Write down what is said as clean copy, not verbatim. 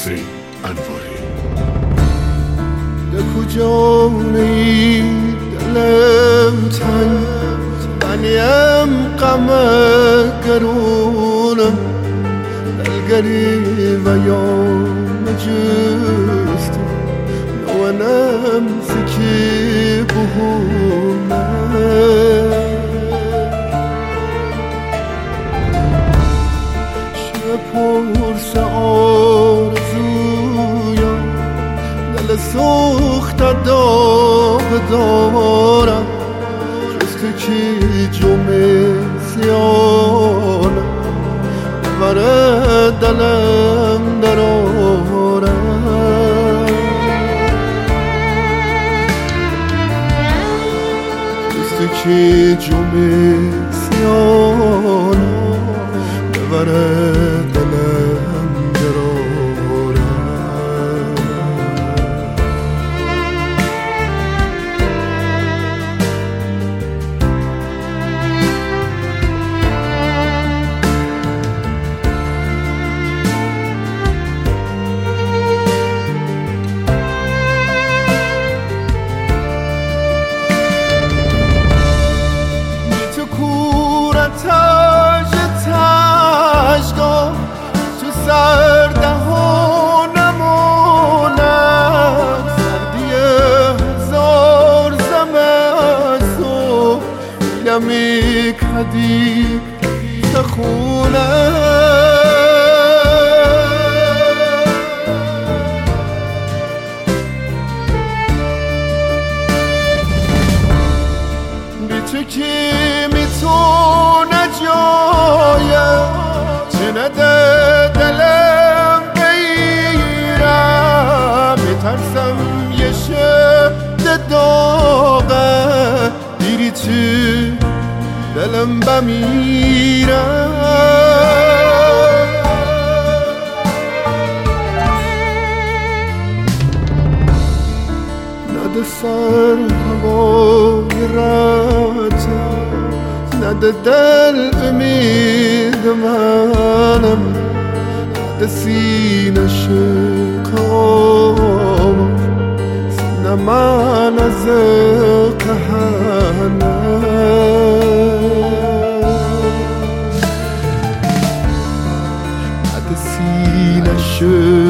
حسین انواری. به کجا نی دلم تنگ، منیم غم گرونم، دلگری و یام جست نوانم سکی بهونه. پرس آرزویا دل سوخت داغ دارم، جز تو کی جمعه سیانم ببره دلم درارم. جز تو کی جمعه سیانم ببره دلم درارم. بی تو کورت سرده ها نمونم، سردی هزار زمستون یمی کدی تخونه. بی تو کی میتونه جایم چنده دلم بگیرم، میترسم یه شب داغه دیری تو دلم بمیرم. نده سر هوای رته، نده دل امید منم، نده سینه شکام سینه من از قهنه. نده سینه شکام